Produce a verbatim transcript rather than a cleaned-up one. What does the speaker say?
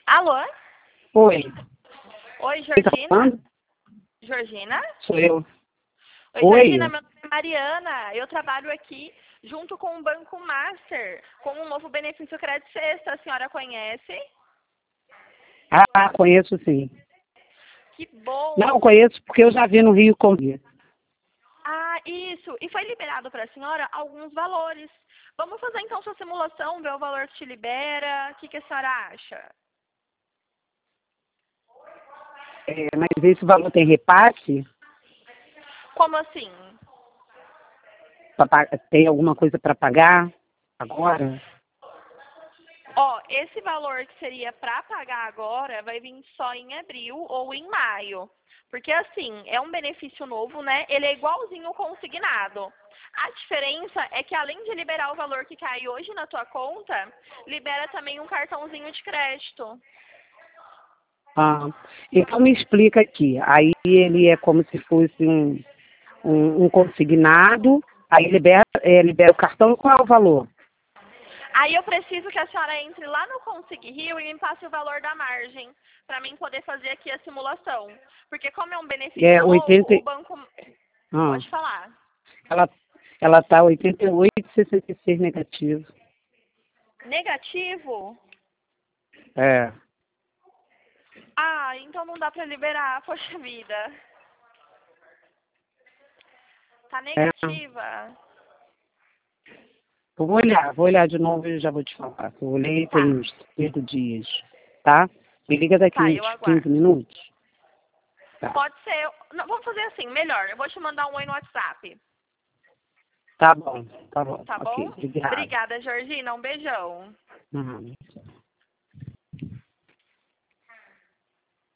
Alô? Oi. Oi, Quem tá Georgina? falando? Georgina? Sou eu. Oi, Oi. Georgina, meu nome é Mariana. Eu trabalho aqui junto com o Banco Master, com um novo benefício Crédito Sexta. A senhora conhece? Ah, conheço sim. Que bom! Não, conheço porque eu já vi no Rio com Ah, isso. E foi liberado para a senhora alguns valores. Vamos fazer então sua simulação, ver o valor que te libera. O que, que a senhora acha? é, mas esse valor tem repasse? Como assim? Pra pa- Tem alguma coisa para pagar agora? Ó, esse valor que seria para pagar agora vai vir só em abril ou em maio. Porque assim, é um benefício novo, né? Ele é igualzinho ao consignado. A diferença é que além de liberar o valor que cai hoje na tua conta, libera também um cartãozinho de crédito. Ah, então me explica aqui. Aí ele é como se fosse um, um, um consignado, aí libera, é, libera o cartão, qual é o valor? Aí eu preciso que a senhora entre lá no Consig Rio e me passe o valor da margem, para mim poder fazer aqui a simulação. Porque como é um benefício É novo, oitenta. o banco... Ah, Pode falar. ela ela tá oitenta e oito e sessenta e seis negativo. Negativo? É. Ah, então não dá para liberar, poxa vida. Tá É. negativa? Eu vou olhar, vou olhar de novo e já vou te falar. Eu olhei tem Tá, uns cinco dias, tá? Me liga daqui tá, eu uns quinze aguardo. minutos. Tá. Pode ser. Não, vamos fazer assim, melhor. Eu vou te mandar um oi no WhatsApp, Tá bom, tá bom. tá Ok, bom? obrigado. Obrigada, Georgina. Um beijão. Uhum.